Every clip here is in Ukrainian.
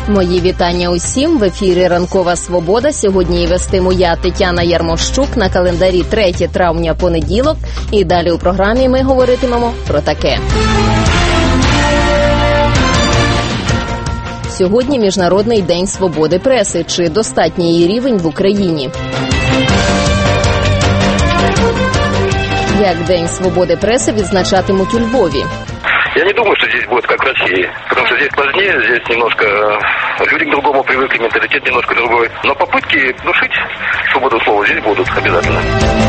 Мої вітання усім. В ефірі «Ранкова Свобода». Сьогодні її вестиму я, Тетяна Ярмощук, на календарі 3 травня, понеділок. І далі у програмі ми говоритимемо про таке. Сьогодні Міжнародний день свободи преси. Чи достатній її рівень в Україні? Як День свободи преси відзначатимуть у Львові? Я не думаю, что здесь будет как в России, потому что здесь сложнее, здесь немножко люди к другому привыкли, менталитет немножко другой. Но попытки душить свободу слова здесь будут обязательно.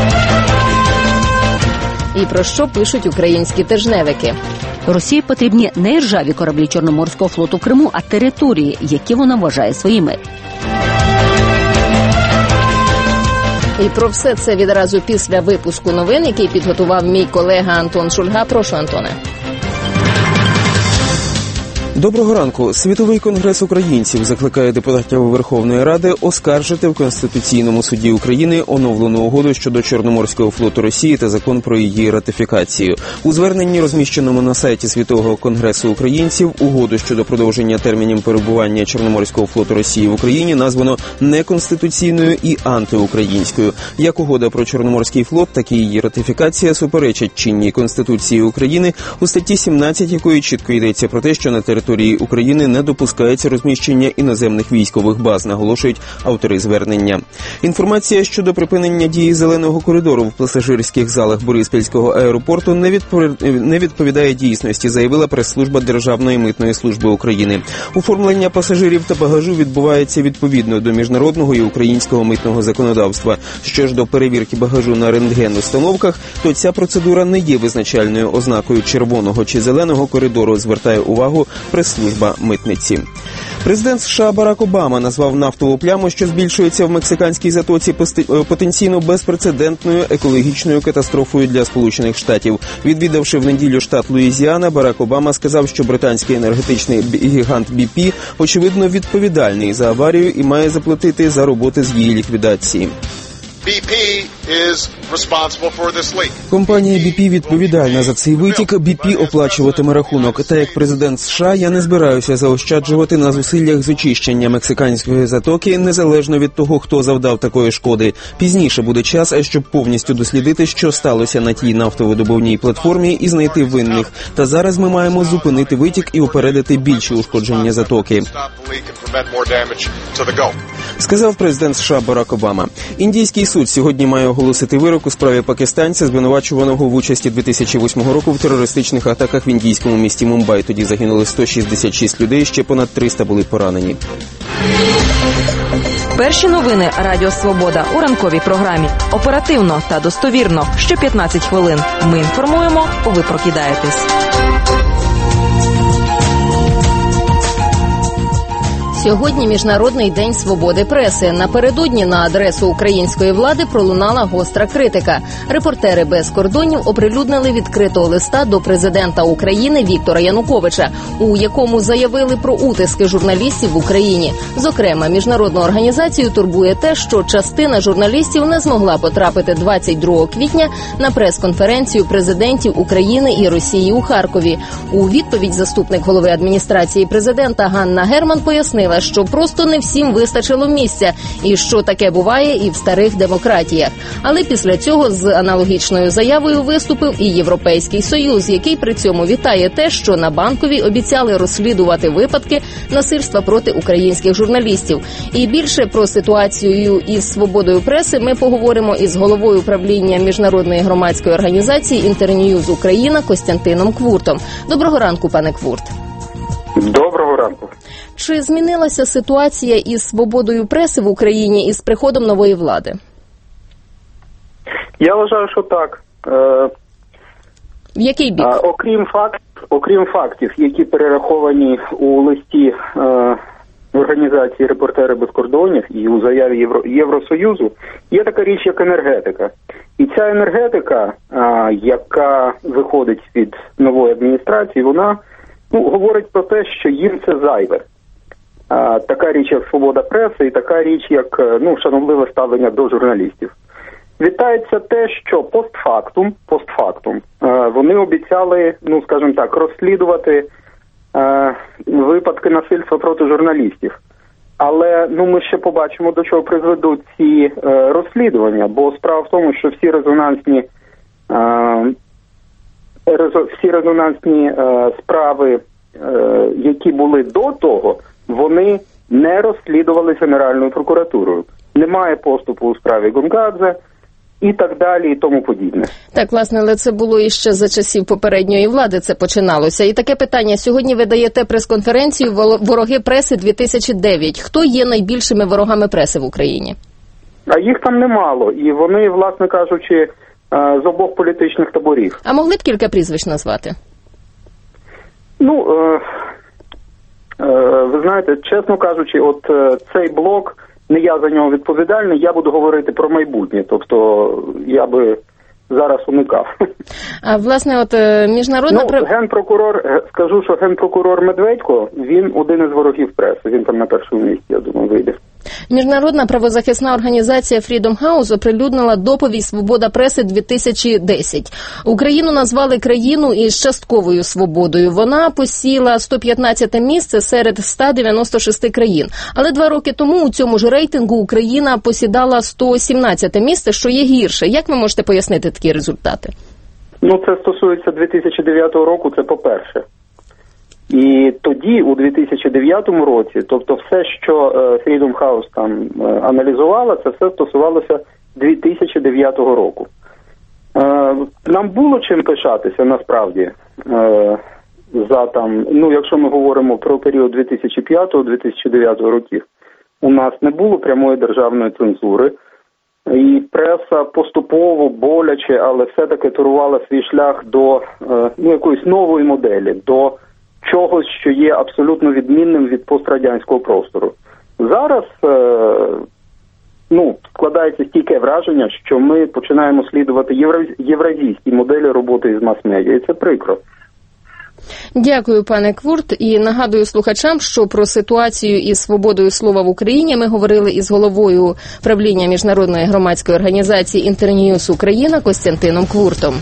І про що пишуть українські тижневики? Росії потрібні не ржаві кораблі Чорноморського флоту в Криму, а території, які вона вважає своїми. І про все це відразу після випуску новин, який підготував мій колега Антон Шульга. Прошу, Антоне. Доброго ранку. Світовий конгрес українців закликає депутатів Верховної Ради оскаржити в Конституційному суді України оновлену угоду щодо Чорноморського флоту Росії та закон про її ратифікацію. У зверненні, розміщеному на сайті Світового конгресу українців, угоду щодо продовження термінів перебування Чорноморського флоту Росії в Україні названо неконституційною і антиукраїнською. Як угода про Чорноморський флот, так і її ратифікація суперечать чинній Конституції України, у статті 17 якої чітко йдеться про те, що на території України не допускається розміщення іноземних військових баз, наголошують автори звернення. Інформація щодо припинення дії зеленого коридору в пасажирських залах Бориспільського аеропорту не відповідає дійсності, заявила прес-служба Державної митної служби України. Оформлення пасажирів та багажу відбувається відповідно до міжнародного і українського митного законодавства. Що ж до перевірки багажу на рентген-установках, то ця процедура не є визначальною ознакою червоного чи зеленого коридору, звертає увагу прес-служба митниці. Президент США Барак Обама назвав нафтову пляму, що збільшується в Мексиканській затоці, потенційно безпрецедентною екологічною катастрофою для Сполучених Штатів. Відвідавши в неділю штат Луїзіана, Барак Обама сказав, що британський енергетичний гігант BP, очевидно, відповідальний за аварію і має заплатити за роботи з її ліквідації. Компанія BP відповідальна за цей витік. BP оплачуватиме рахунок. Та як президент США я не збираюся заощаджувати на зусиллях з очищення Мексиканської затоки, незалежно від того, хто завдав такої шкоди. Пізніше буде час, щоб повністю дослідити, що сталося на тій нафтовидобувній платформі і знайти винних. Та зараз ми маємо зупинити витік і упередити більші ушкодження затоки, сказав президент США Барак Обама. Індійський суд сьогодні має оголосити вирок у справі пакистанця, звинувачуваного в участі 2008 року в терористичних атаках в індійському місті Мумбай. Тоді загинули 166 людей, ще понад 300 були поранені. Перші новини Радіо Свобода у ранковій програмі. Оперативно та достовірно. Що 15 хвилин. Ми інформуємо, ви прокидаєтесь. Сьогодні Міжнародний день свободи преси. Напередодні на адресу української влади пролунала гостра критика. Репортери без кордонів оприлюднили відкритого листа до президента України Віктора Януковича, у якому заявили про утиски журналістів в Україні. Зокрема, міжнародну організацію турбує те, що частина журналістів не змогла потрапити 22 квітня на прес-конференцію президентів України і Росії у Харкові. У відповідь заступник голови адміністрації президента Ганна Герман пояснила, що просто не всім вистачило місця, і що таке буває і в старих демократіях. Але після цього з аналогічною заявою виступив і Європейський Союз, який при цьому вітає те, що на Банковій обіцяли розслідувати випадки насильства проти українських журналістів. І більше про ситуацію із свободою преси ми поговоримо із головою управління міжнародної громадської організації «Інтерньюз Україна» Костянтином Квуртом. Доброго ранку, пане Квурт. Доброго ранку. Чи змінилася ситуація із свободою преси в Україні із приходом нової влади? Я вважаю, що так. В який бік? Окрім фактів, які перераховані у листі організації «Репортери без кордонів» і у заяві Євросоюзу, є така річ, як енергетика. І ця енергетика, яка виходить від нової адміністрації, вона говорить про те, що їм це зайве. Така річ, як свобода преси, і така річ, як шанобливе ставлення до журналістів. Вітається те, що постфактум вони обіцяли, розслідувати випадки насильства проти журналістів. Але ми ще побачимо, до чого призведуть ці розслідування, бо справа в тому, що всі резонансні справи, які були до того, вони не розслідувалися Генеральною прокуратурою. Немає поступу у справі Гонгадзе і так далі, і тому подібне. Так, власне, але це було іще за часів попередньої влади, це починалося. І таке питання. Сьогодні ви даєте прес-конференцію «Вороги преси-2009». Хто є найбільшими ворогами преси в Україні? А їх там немало. І вони, власне кажучи, з обох політичних таборів. А могли б кілька прізвищ назвати? Ви знаєте, чесно кажучи, цей блок, не я за нього відповідальний, я буду говорити про майбутнє, тобто я би зараз уникав. А власне, міжнародна... Скажу, що генпрокурор Медведько, він один із ворогів преси, він там на першому місці, я думаю, вийде. Міжнародна правозахисна організація Freedom House оприлюднила доповідь «Свобода преси-2010». Україну назвали країну із частковою свободою. Вона посіла 115-те місце серед 196 країн. Але 2 роки тому у цьому ж рейтингу Україна посідала 117-те місце, що є гірше. Як ви можете пояснити такі результати? Це стосується 2009 року, це по-перше. І тоді, у 2009 році, тобто все, що Freedom House там аналізувала, це все стосувалося 2009 року. Нам було чим пишатися, насправді, якщо ми говоримо про період 2005-2009 років. У нас не було прямої державної цензури, і преса поступово, боляче, але все-таки турувала свій шлях до якоїсь нової моделі, до чогось, що є абсолютно відмінним від пострадянського простору. Зараз складається стійке враження, що ми починаємо слідувати євразійській моделі роботи із мас-медіа, і це прикро. Дякую, пане Квурт. І нагадую слухачам, що про ситуацію із свободою слова в Україні ми говорили із головою правління міжнародної громадської організації «Інтерньюз Україна» Костянтином Квуртом.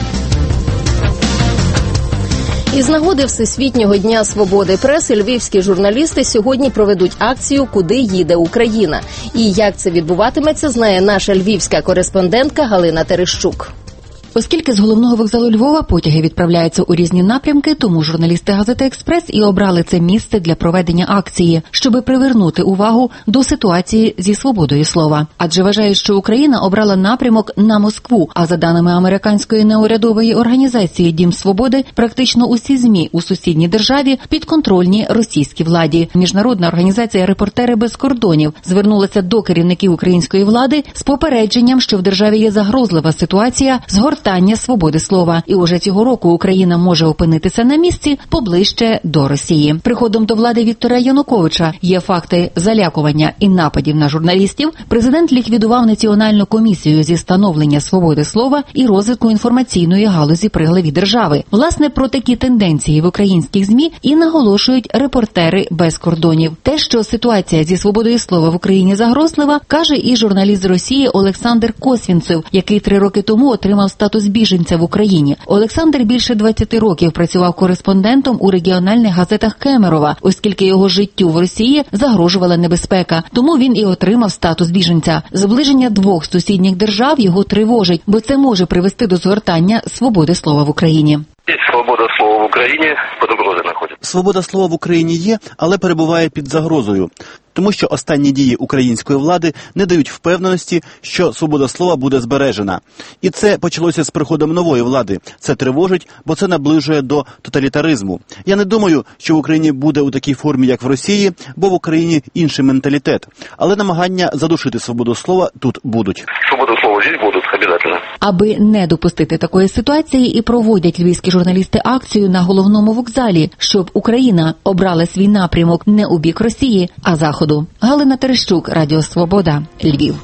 Із нагоди Всесвітнього дня свободи преси львівські журналісти сьогодні проведуть акцію «Куди їде Україна?». І як це відбуватиметься, знає наша львівська кореспондентка Галина Терещук. Оскільки з головного вокзалу Львова потяги відправляються у різні напрямки, тому журналісти газети «Експрес» і обрали це місце для проведення акції, щоби привернути увагу до ситуації зі свободою слова. Адже вважають, що Україна обрала напрямок на Москву, а за даними американської неурядової організації «Дім свободи», практично усі ЗМІ у сусідній державі підконтрольні російській владі. Міжнародна організація «Репортери без кордонів» звернулася до керівників української влади з попередженням, що в державі є загрозлива ситуація згортання свободи слова. І уже цього року Україна може опинитися на місці поближче до Росії. Приходом до влади Віктора Януковича є факти залякування і нападів на журналістів. Президент ліквідував Національну комісію зі становлення свободи слова і розвитку інформаційної галузі при главі держави. Власне, про такі тенденції в українських ЗМІ і наголошують репортери без кордонів. Те, що ситуація зі свободою слова в Україні загрозлива, каже і журналіст з Росії Олександр Косвінцев, який 3 роки тому отримав статус біженця в Україні. Олександр більше 20 років працював кореспондентом у регіональних газетах Кемерова, оскільки його життю в Росії загрожувала небезпека. Тому він і отримав статус біженця. Зближення 2 сусідніх держав його тривожить, бо це може привести до згортання свободи слова в Україні. Свобода слова в Україні під угрозою знаходиться. Свобода слова в Україні є, але перебуває під загрозою. Тому що останні дії української влади не дають впевненості, що свобода слова буде збережена. І це почалося з приходом нової влади. Це тривожить, бо це наближує до тоталітаризму. Я не думаю, що в Україні буде у такій формі, як в Росії, бо в Україні інший менталітет. Але намагання задушити свободу слова тут будуть. Свободу слова здесь будуть, обов'язково. Аби не допустити такої ситуації, і проводять львівські журналісти акцію на головному вокзалі, щоб Україна обрала свій напрямок не у бік Росії, а Заходу. Галина Терещук, Радіо Свобода, Львів.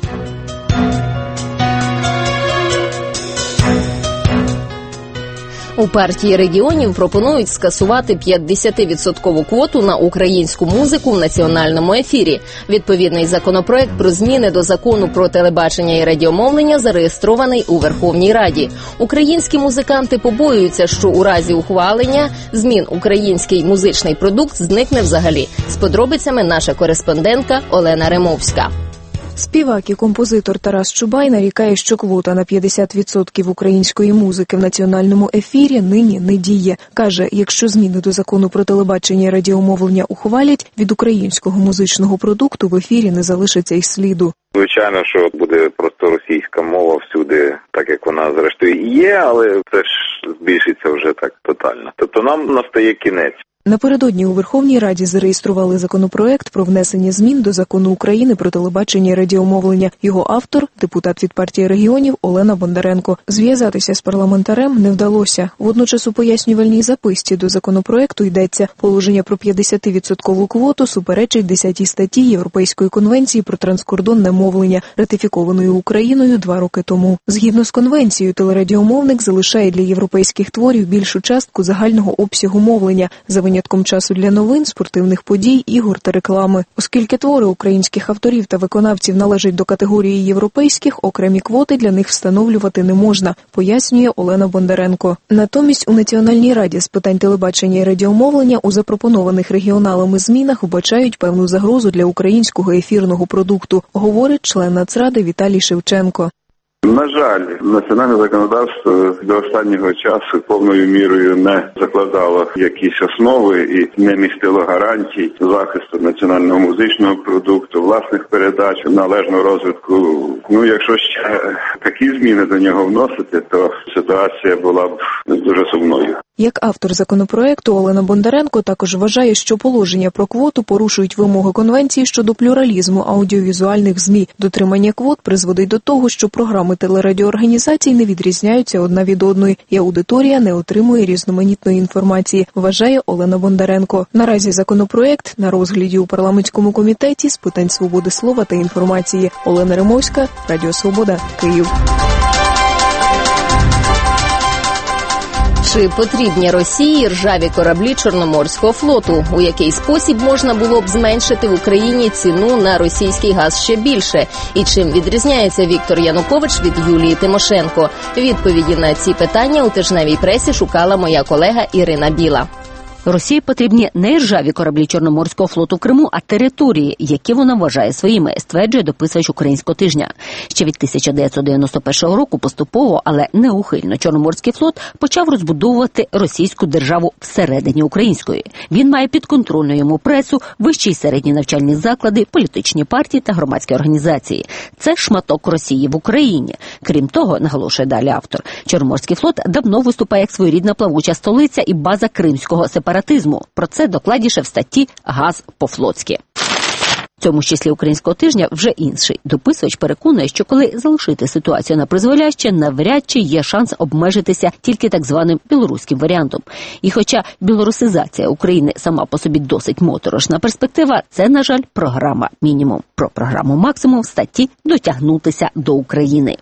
У партії регіонів пропонують скасувати 50% квоту на українську музику в національному ефірі. Відповідний законопроект про зміни до закону про телебачення і радіомовлення зареєстрований у Верховній Раді. Українські музиканти побоюються, що у разі ухвалення змін український музичний продукт зникне взагалі. З подробицями наша кореспондентка Олена Ремовська. Співак і композитор Тарас Чубай нарікає, що квота на 50% української музики в національному ефірі нині не діє. Каже, якщо зміни до закону про телебачення і радіомовлення ухвалять, від українського музичного продукту в ефірі не залишиться й сліду. Звичайно, що буде просто російська мова всюди, так як вона зрештою і є, але це ж збільшиться вже так тотально. Тобто нам настає кінець. Напередодні у Верховній Раді зареєстрували законопроект про внесення змін до Закону України про телебачення і радіомовлення. Його автор – депутат від партії регіонів Олена Бондаренко. Зв'язатися з парламентарем не вдалося. Водночас у пояснювальній записці до законопроекту йдеться: положення про 50% квоту суперечить 10 статті Європейської конвенції про транскордонне мовлення, ратифікованої Україною 2 роки тому. Згідно з конвенцією, телерадіомовник залишає для європейських творів більшу частку загального обсягу мовлення, за винятком часу для новин, спортивних подій, ігор та реклами. Оскільки твори українських авторів та виконавців належать до категорії європейських, окремі квоти для них встановлювати не можна, пояснює Олена Бондаренко. Натомість у Національній раді з питань телебачення і радіомовлення у запропонованих регіоналами змінах вбачають певну загрозу для українського ефірного продукту, говорить член Нацради Віталій Шевченко. На жаль, національне законодавство до останнього часу повною мірою не закладало якісь основи і не містило гарантій захисту національного музичного продукту, власних передач, належного розвитку. Якщо ще такі зміни до нього вносити, то ситуація була б дуже сумною. Як автор законопроекту, Олена Бондаренко також вважає, що положення про квоту порушують вимоги конвенції щодо плюралізму аудіовізуальних ЗМІ. Дотримання квот призводить до того, що програми телерадіоорганізацій не відрізняються одна від одної, і аудиторія не отримує різноманітної інформації, вважає Олена Бондаренко. Наразі законопроект на розгляді у парламентському комітеті з питань свободи слова та інформації. Олена Ремовська, Радіо Свобода, Київ. Чи потрібні Росії ржаві кораблі Чорноморського флоту? У який спосіб можна було б зменшити в Україні ціну на російський газ ще більше? І чим відрізняється Віктор Янукович від Юлії Тимошенко? Відповіді на ці питання у тижневій пресі шукала моя колега Ірина Біла. Росії потрібні не ржаві кораблі Чорноморського флоту в Криму, а території, які вона вважає своїми, стверджує дописувач «Українського тижня». Ще від 1991 року поступово, але неухильно Чорноморський флот почав розбудовувати російську державу всередині української. Він має підконтрольну йому пресу, вищі й середні навчальні заклади, політичні партії та громадські організації. Це шматок Росії в Україні. Крім того, наголошує далі автор, Чорноморський флот давно виступає як своєрідна плавуча столиця і база кримського сепаратизму. Про це докладніше в статті «Газ по-флотськи». В цьому ж числі «Українського тижня» вже інший дописувач переконує, що коли залишити ситуацію на призволяще, навряд чи є шанс обмежитися тільки так званим білоруським варіантом. І хоча білорусизація України сама по собі досить моторошна перспектива, це, на жаль, програма «Мінімум». Про програму «Максимум» в статті «Дотягнутися до України».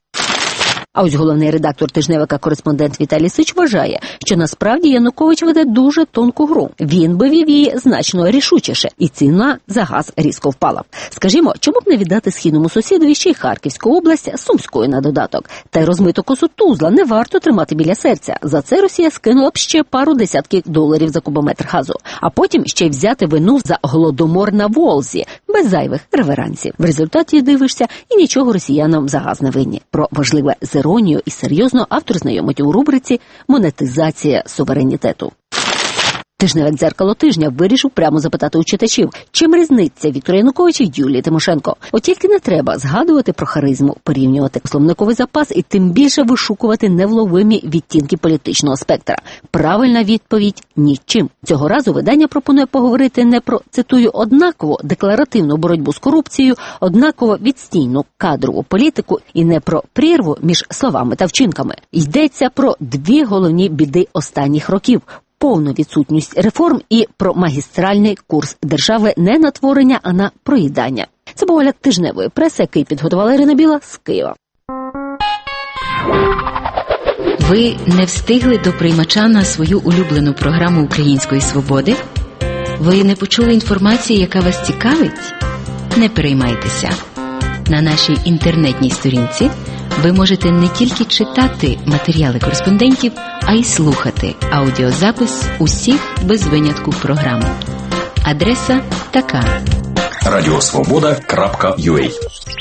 А ось головний редактор тижневика кореспондент Віталій Сич вважає, що насправді Янукович веде дуже тонку гру. Він би вів її значно рішучіше, і ціна за газ різко впала. Скажімо, чому б не віддати східному сусідові ще й Харківську область з Сумською на додаток? Та й розмиту косу Тузла не варто тримати біля серця. За це Росія скинула б ще пару десятків доларів за кубометр газу. А потім ще й взяти вину за голодомор на Волзі, без зайвих реверансів. В результаті дивишся, і нічого росіянам за газ не винні. Про важливе з іронією і серйозно автор знайомить у рубриці «Монетизація суверенітету». Тижневик «Дзеркало тижня» вирішив прямо запитати у читачів, чим різниця Віктора Януковича і Юлії Тимошенко. От тільки не треба згадувати про харизму, порівнювати словниковий запас і тим більше вишукувати невловимі відтінки політичного спектра. Правильна відповідь – нічим. Цього разу видання пропонує поговорити не про, цитую, однаково декларативну боротьбу з корупцією, однаково відстійну кадрову політику і не про прірву між словами та вчинками. Йдеться про дві головні біди останніх років – повну відсутність реформ і про магістральний курс держави не на творення, а на проїдання. Це був огляд тижневої преси, який підготувала Ірина Біла з Києва. Ви не встигли до приймача на свою улюблену програму «Української свободи»? Ви не почули інформації, яка вас цікавить? Не переймайтеся. На нашій інтернетній сторінці ви можете не тільки читати матеріали кореспондентів, а й слухати аудіозапис усіх без винятку програм. Адреса така: radiosvoboda.ua.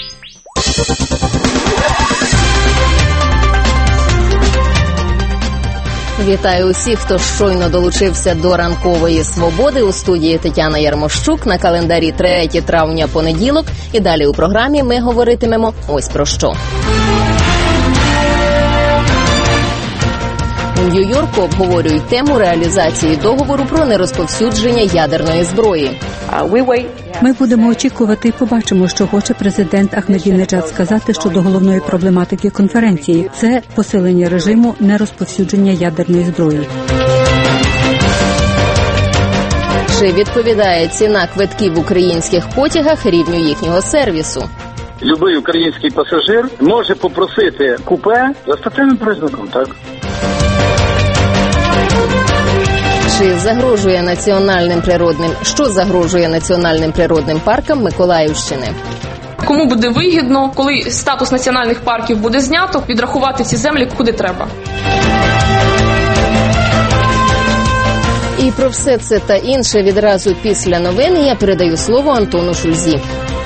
Вітаю усіх, хто щойно долучився до ранкової свободи. У студії Тетяна Ярмощук, на календарі 3 травня, понеділок. І далі у програмі ми говоритимемо ось про що. У Нью-Йорку обговорюють тему реалізації договору про нерозповсюдження ядерної зброї. Ми будемо очікувати і побачимо, що хоче президент Ахмедінеджад сказати щодо головної проблематики конференції. Це посилення режиму нерозповсюдження ядерної зброї. Чи відповідає ціна квитків в українських потягах рівню їхнього сервісу? Любий український пасажир може попросити купе за статевим признаком, так? Що загрожує національним природним паркам Миколаївщини? Кому буде вигідно, коли статус національних парків буде знято, відрахувати ці землі куди треба. І про все це та інше відразу після новин я передаю слово Антону Шульзі.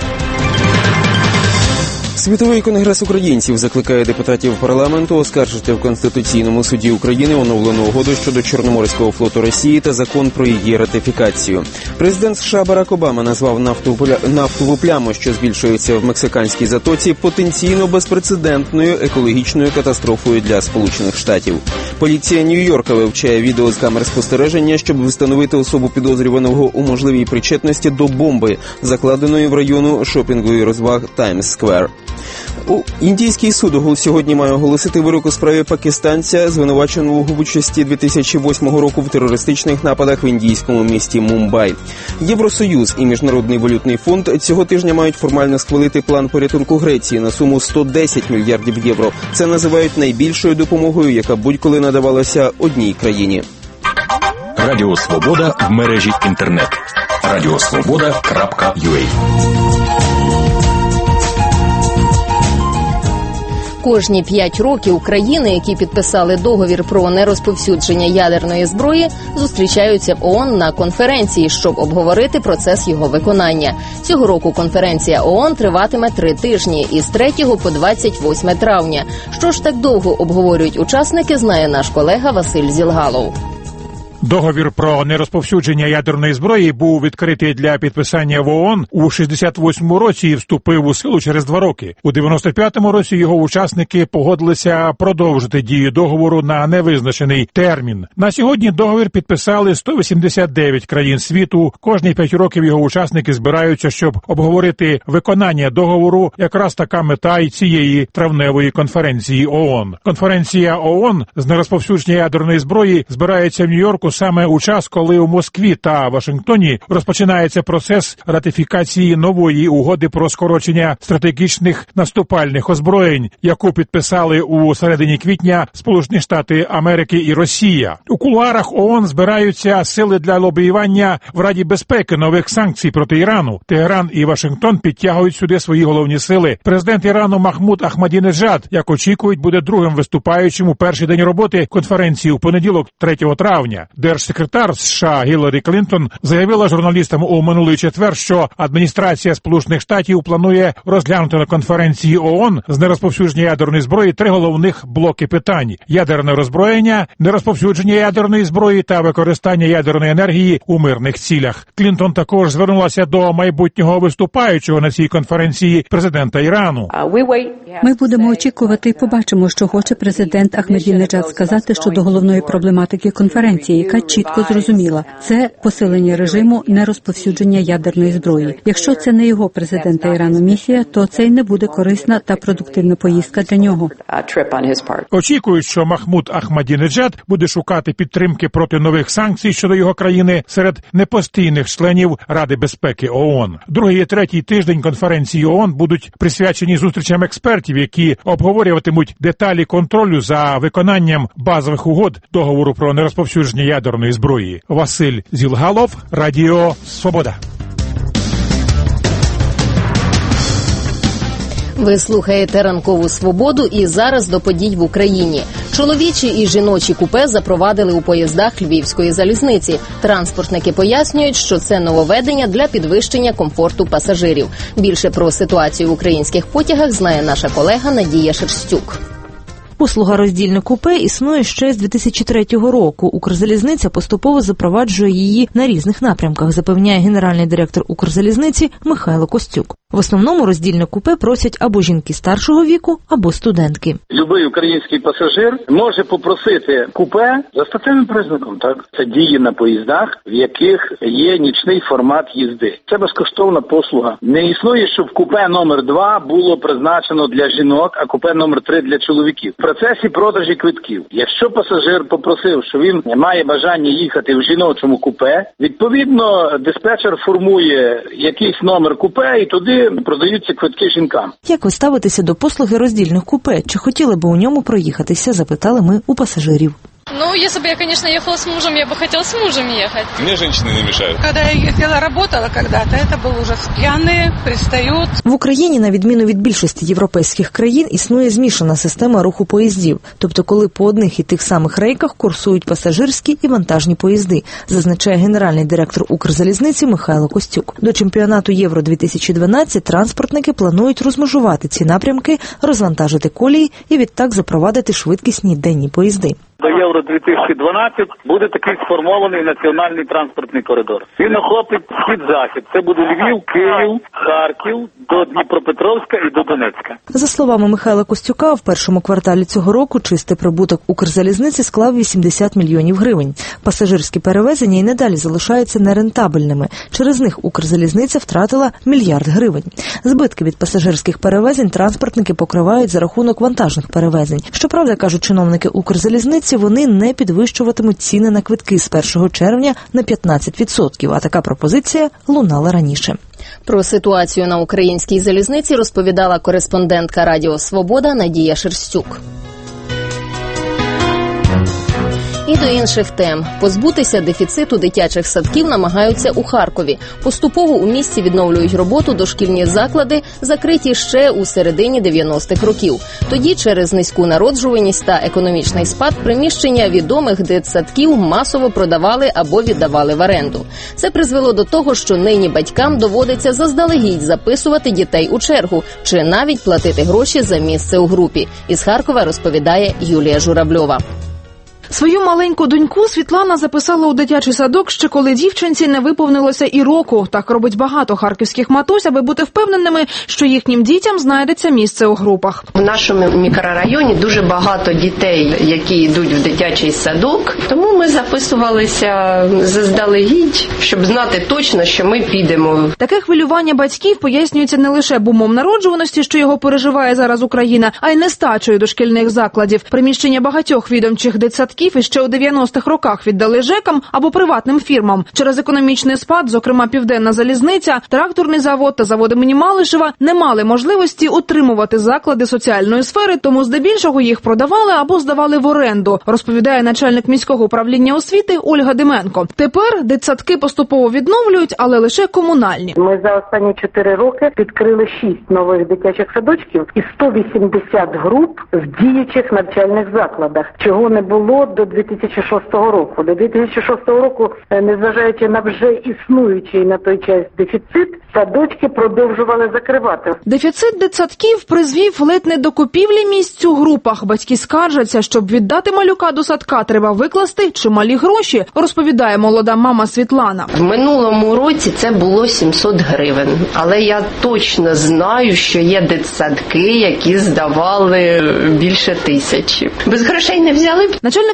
Світовий конгрес українців закликає депутатів парламенту оскаржити в Конституційному суді України оновлену угоду щодо Чорноморського флоту Росії та закон про її ратифікацію. Президент США Барак Обама назвав нафтову пляму, що збільшується в Мексиканській затоці, потенційно безпрецедентною екологічною катастрофою для Сполучених Штатів. Поліція Нью-Йорка вивчає відео з камер спостереження, щоб встановити особу підозрюваного у можливій причетності до бомби, закладеної в району шопінгу і розваг Таймс-сквер. Індійський суд сьогодні має оголосити вирок у справі пакистанця, звинуваченого в участі 2008 року в терористичних нападах в індійському місті Мумбай. Євросоюз і Міжнародний валютний фонд цього тижня мають формально схвалити план порятунку Греції на суму 110 мільярдів євро. Це називають найбільшою допомогою, яка будь-коли надавалася одній країні. Радіо Свобода в мережі інтернет. radiosvoboda.ua. Кожні 5 років країни, які підписали договір про нерозповсюдження ядерної зброї, зустрічаються в ООН на конференції, щоб обговорити процес його виконання. Цього року конференція ООН триватиме 3 тижні із 3 по 28 травня. Що ж так довго обговорюють учасники, знає наш колега Василь Зілгалов. Договір про нерозповсюдження ядерної зброї був відкритий для підписання в ООН у 68-му році і вступив у силу через 2 роки. У 95-му році його учасники погодилися продовжити дію договору на невизначений термін. На сьогодні договір підписали 189 країн світу. Кожні 5 років його учасники збираються, щоб обговорити виконання договору. Якраз така мета і цієї травневої конференції ООН. Конференція ООН з нерозповсюдження ядерної зброї збирається в Нью-Йорку саме у час, коли у Москві та Вашингтоні розпочинається процес ратифікації нової угоди про скорочення стратегічних наступальних озброєнь, яку підписали у середині квітня Сполучені Штати Америки і Росія. У кулуарах ООН збираються сили для лобіювання в Раді безпеки нових санкцій проти Ірану. Тегеран і Вашингтон підтягують сюди свої головні сили. Президент Ірану Махмуд Ахмадінеджад, як очікують, буде другим виступаючим у перший день роботи конференції у понеділок, 3 травня. Держсекретар США Гіларі Клінтон заявила журналістам у минулий четвер, що адміністрація Сполучених Штатів планує розглянути на конференції ООН з нерозповсюдження ядерної зброї 3 головних блоки питань: ядерне роззброєння, нерозповсюдження ядерної зброї та використання ядерної енергії у мирних цілях. Клінтон також звернулася до майбутнього виступаючого на цій конференції президента Ірану. Ми будемо очікувати і побачимо, що хоче президент Ахмедінеджад сказати щодо головної проблематики конференції, яка чітко зрозуміла – це посилення режиму нерозповсюдження ядерної зброї. Якщо це не його президента Ірану місія, то це й не буде корисна та продуктивна поїздка для нього. Очікують, що Махмуд Ахмадінеджад буде шукати підтримки проти нових санкцій щодо його країни серед непостійних членів Ради безпеки ООН. Другий і третій тиждень конференції ООН будуть присвячені зустрічам експертів, які обговорюватимуть деталі контролю за виконанням базових угод договору про нерозповсюдження ядерної зброї. Василь Зілгалов, Радіо Свобода. Ви слухаєте «Ранкову свободу» і зараз до подій в Україні. Чоловічі і жіночі купе запровадили у поїздах Львівської залізниці. Транспортники пояснюють, що це нововведення для підвищення комфорту пасажирів. Більше про ситуацію в українських потягах знає наша колега Надія Шерстюк. Послуга роздільне купе існує ще з 2003 року. Укрзалізниця поступово запроваджує її на різних напрямках, запевняє генеральний директор Укрзалізниці Михайло Костюк. В основному роздільне купе просять або жінки старшого віку, або студентки. Любий український пасажир може попросити купе за статевим признаком. Так, це діє на поїздах, в яких є нічний формат їзди. Це безкоштовна послуга. Не існує, щоб купе номер 2 було призначено для жінок, а купе номер 3 для чоловіків. В процесі продажі квитків, якщо пасажир попросив, що він має бажання їхати в жіночому купе, відповідно диспетчер формує якийсь номер купе і туди продаються квитки жінкам. Як ви ставитеся до послуги роздільних купе? Чи хотіли би у ньому проїхатися? Запитали ми у пасажирів. Ну, если бы я, конечно, ехала с мужем, я бы хотела с мужем ехать. Мне женщины не мешают. Когда я ездила, работала когда-то, это был ужас. Пьяные, пристают. В Україні, на відміну від більшості європейських країн, існує змішана система руху поїздів. Тобто, коли по одних і тих самих рейках курсують пасажирські і вантажні поїзди, зазначає генеральний директор Укрзалізниці Михайло Костюк. До чемпіонату Євро-2012 транспортники планують розмежувати ці напрямки, розвантажити колії і відтак запровадити швидкісні денні поїзди. До Євро-2012 буде такий сформований національний транспортний коридор. Він охопить схід-захід. Це буде Львів, Київ, Харків, до Дніпропетровська і до Донецька. За словами Михайла Костюка, в першому кварталі цього року чистий прибуток Укрзалізниці склав 80 мільйонів гривень. Пасажирські перевезення і надалі залишаються нерентабельними. Через них Укрзалізниця втратила $1 мільярд гривень. Збитки від пасажирських перевезень транспортники покривають за рахунок вантажних перевезень. Щоправда, кажуть чиновники Укрзалізниці, вони не підвищуватимуть ціни на квитки з 1 червня на 15%, а така пропозиція лунала раніше. Про ситуацію на українській залізниці розповідала кореспондентка Радіо Свобода Надія Шерстюк. І до інших тем. Позбутися дефіциту дитячих садків намагаються у Харкові. Поступово у місті відновлюють роботу дошкільні заклади, закриті ще у середині 90-х років. Тоді через низьку народжуваність та економічний спад приміщення відомих дитсадків масово продавали або віддавали в оренду. Це призвело до того, що нині батькам доводиться заздалегідь записувати дітей у чергу чи навіть платити гроші за місце у групі. Із Харкова розповідає Юлія Журавльова. Свою маленьку доньку Світлана записала у дитячий садок ще коли дівчинці не виповнилося і року. Так робить багато харківських матусь, аби бути впевненими, що їхнім дітям знайдеться місце у групах. В нашому мікрорайоні дуже багато дітей, які йдуть в дитячий садок, тому ми записувалися заздалегідь, щоб знати точно, що ми підемо. Таке хвилювання батьків пояснюється не лише бумом народжуваності, що його переживає зараз Україна, а й нестачею дошкільних закладів. Приміщення багатьох відомчих дитсадків і ще у 90-х роках віддали ЖЕКам або приватним фірмам. Через економічний спад, зокрема Південна залізниця, тракторний завод та завод імені Малишева не мали можливості утримувати заклади соціальної сфери, тому здебільшого їх продавали або здавали в оренду, розповідає начальник міського управління освіти Ольга Дименко. Тепер дитсадки поступово відновлюють, але лише комунальні. Ми за останні 4 роки відкрили 6 нових дитячих садочків і 180 груп в діючих навчальних закладах, чого не було до 2006 року. До 2006 року, незважаючи на вже існуючий на той час дефіцит, садочки продовжували закривати. Дефіцит дитсадків призвів ледь не до купівлі місць у групах. Батьки скаржаться, щоб віддати малюка до садка, треба викласти чималі гроші, розповідає молода мама Світлана. В минулому році це було 700 гривень, але я точно знаю, що є дитсадки, які здавали більше 1000. Без грошей не взяли б. Начальник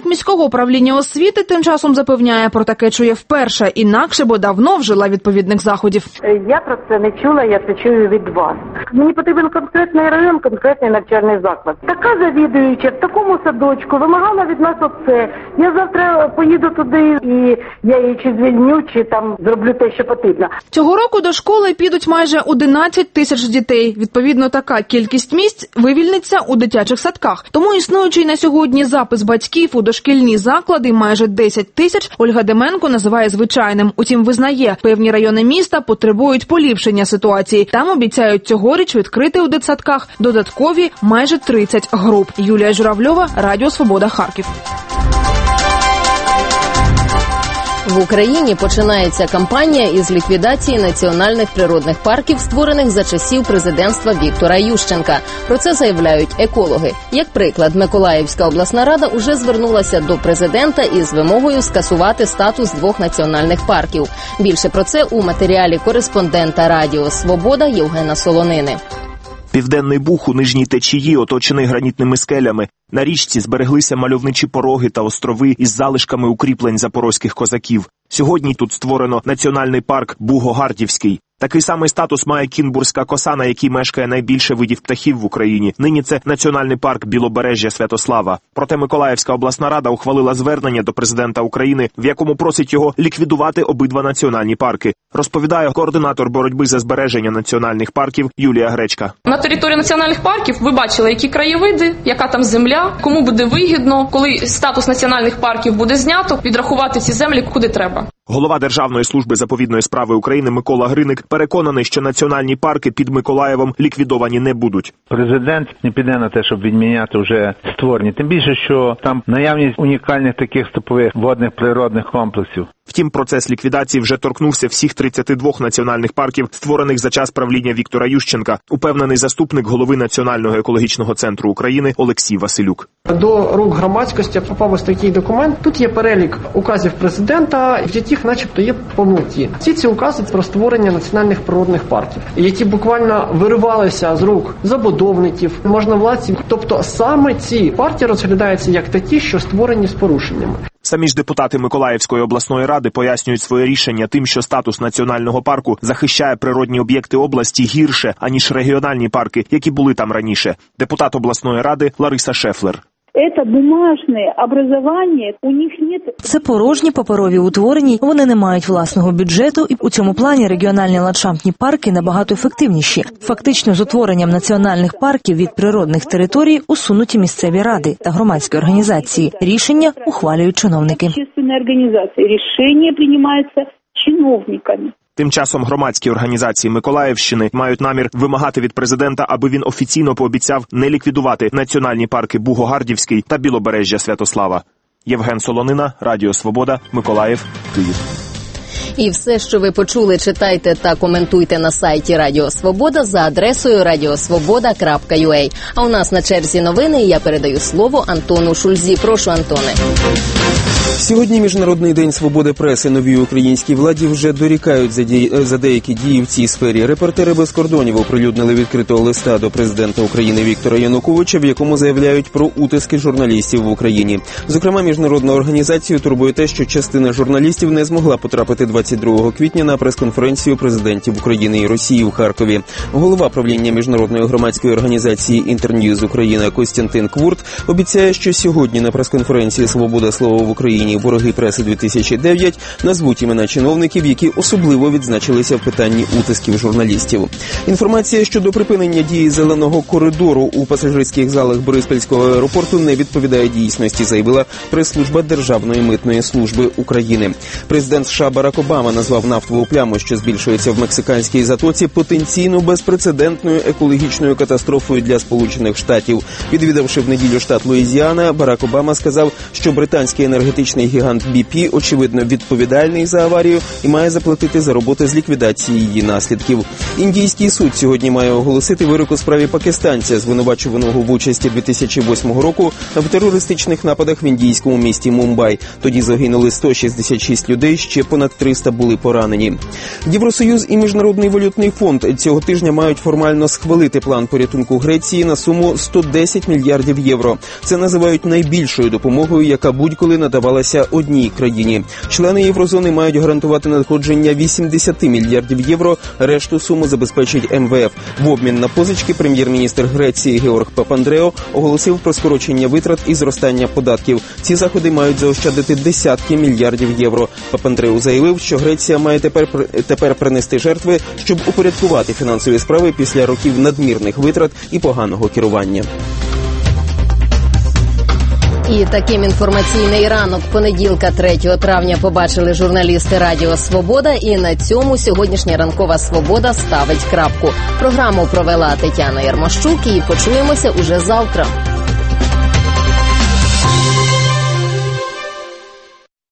міського управління освіти тим часом запевняє, про таке чує вперше, інакше бо давно вжила відповідних заходів. Я про це не чула, я це чую від вас. Мені потрібен конкретний район, конкретний навчальний заклад. Така завідуюча в такому садочку вимагала від нас оце. Я завтра поїду туди і я її чи звільню, чи там зроблю те, що потрібно. Цього року до школи підуть майже 11 тисяч дітей. Відповідно, така кількість місць вивільниться у дитячих садках. Тому існуючий на сьогодні запис батьків у дошкільні заклади майже 10 тисяч Ольга Деменко називає звичайним. Утім, визнає, певні райони міста потребують поліпшення ситуації. Там обіцяють цьогоріч відкрити у дитсадках додаткові майже 30 груп. Юлія Журавльова, Радіо Свобода, Харків. В Україні починається кампанія із ліквідації національних природних парків, створених за часів президентства Віктора Ющенка. Про це заявляють екологи. Як приклад, Миколаївська обласна рада уже звернулася до президента із вимогою скасувати статус двох національних парків. Більше про це у матеріалі кореспондента Радіо Свобода Євгена Солонини. Південний Буг у нижній течії, оточений гранітними скелями. На річці збереглися мальовничі пороги та острови із залишками укріплень запорозьких козаків. Сьогодні тут створено національний парк Буго-Гардівський. Такий самий статус має Кінбурзька коса, на якій мешкає найбільше видів птахів в Україні. Нині це національний парк Білобережжя Святослава. Проте Миколаївська обласна рада ухвалила звернення до президента України, в якому просить його ліквідувати обидва національні парки. Розповідає координатор боротьби за збереження національних парків Юлія Гречка. На території національних парків ви бачили, які краєвиди, яка там земля, кому буде вигідно, коли статус національних парків буде знято, відрахувати ці землі куди треба. Голова Державної служби заповідної справи України Микола Гриник переконаний, що національні парки під Миколаєвом ліквідовані не будуть. Президент не піде на те, щоб відміняти вже створені. Тим більше, що там наявність унікальних таких стопових водних природних комплексів. Втім, процес ліквідації вже торкнувся всіх 32 національних парків, створених за час правління Віктора Ющенка, упевнений заступник голови Національного екологічного центру України Олексій Василюк. До рук громадськості попав ось такий документ. Тут є перелік указів президента, в яких начебто є помилки. Всі ці укази про створення національних природних парків, які буквально виривалися з рук забудовників, можновладців. Тобто саме ці парки розглядаються як такі, що створені з порушеннями. Самі ж депутати Миколаївської обласної ради пояснюють своє рішення тим, що статус національного парку захищає природні об'єкти області гірше, аніж регіональні парки, які були там раніше. Депутат обласної ради Лариса Шефлер. Це бумажне образування, у них нет... Це порожні паперові утворення, вони не мають власного бюджету, і у цьому плані регіональні ландшафтні парки набагато ефективніші. Фактично, з утворенням національних парків від природних територій усунуті місцеві ради та громадські організації. Рішення ухвалюють чиновники. Общественні організації, рішення приймаються чиновниками. Тим часом громадські організації Миколаївщини мають намір вимагати від президента, аби він офіційно пообіцяв не ліквідувати національні парки Буго-Гардівський та Білобережжя Святослава. Євген Солонина, Радіо Свобода, Миколаїв, Київ. І все, що ви почули, читайте та коментуйте на сайті Радіо Свобода за адресою radiosvoboda.ua. А у нас на черзі новини, і я передаю слово Антону Шульзі. Прошу, Антоне. Сьогодні Міжнародний день свободи преси. Новій українській владі вже дорікають за деякі дії в цій сфері. Репортери без кордонів оприлюднили відкритого листа до президента України Віктора Януковича, в якому заявляють про утиски журналістів в Україні. Зокрема, міжнародну організацію турбує те, що частина журналістів не змогла потрапити 22 квітня на прес-конференцію президентів України і Росії в Харкові. Голова правління міжнародної громадської організації «Інтерньюз Україна» Костянтин Квурт обіцяє, що сьогодні на прес-конференції «Свобода слова в Україні. Вороги преси-2009» назвуть імена чиновників, які особливо відзначилися в питанні утисків журналістів. Інформація щодо припинення дії зеленого коридору у пасажирських залах Бориспільського аеропорту не відповідає дійсності, заявила прес-служба Державної митної служби України. Президент США Барак Обама назвав нафтову пляму, що збільшується в мексиканській затоці, потенційно безпрецедентною екологічною катастрофою для Сполучених Штатів. Відвідавши в неділю штат Луїзіана, Барак Обама сказав, що британський енергетичний нафтохімічний гігант BP, очевидно, відповідальний за аварію і має заплатити за роботи з ліквідації її наслідків. Індійський суд сьогодні має оголосити вирок у справі пакистанця, звинувачуваного в участі 2008 року в терористичних нападах в індійському місті Мумбай. Тоді загинули 166 людей, ще понад 300 були поранені. Євросоюз і Міжнародний валютний фонд цього тижня мають формально схвалити план порятунку Греції на суму 110 мільярдів євро. Це називають найбільшою допомогою, яка будь-коли надавалася одній країні. Члени Єврозони мають гарантувати надходження 80 мільярдів євро, решту суму забезпечить МВФ. В обмін на позички прем'єр-міністр Греції Георг Папандрео оголосив про скорочення витрат і зростання податків. Ці заходи мають заощадити десятки мільярдів євро. Папандрео заявив, що Греція має тепер принести жертви, щоб упорядкувати фінансові справи після років надмірних витрат і поганого керування. І таким інформаційний ранок понеділка 3 травня побачили журналісти Радіо Свобода. І на цьому сьогоднішня ранкова Свобода ставить крапку. Програму провела Тетяна Ярмощук і почуємося уже завтра.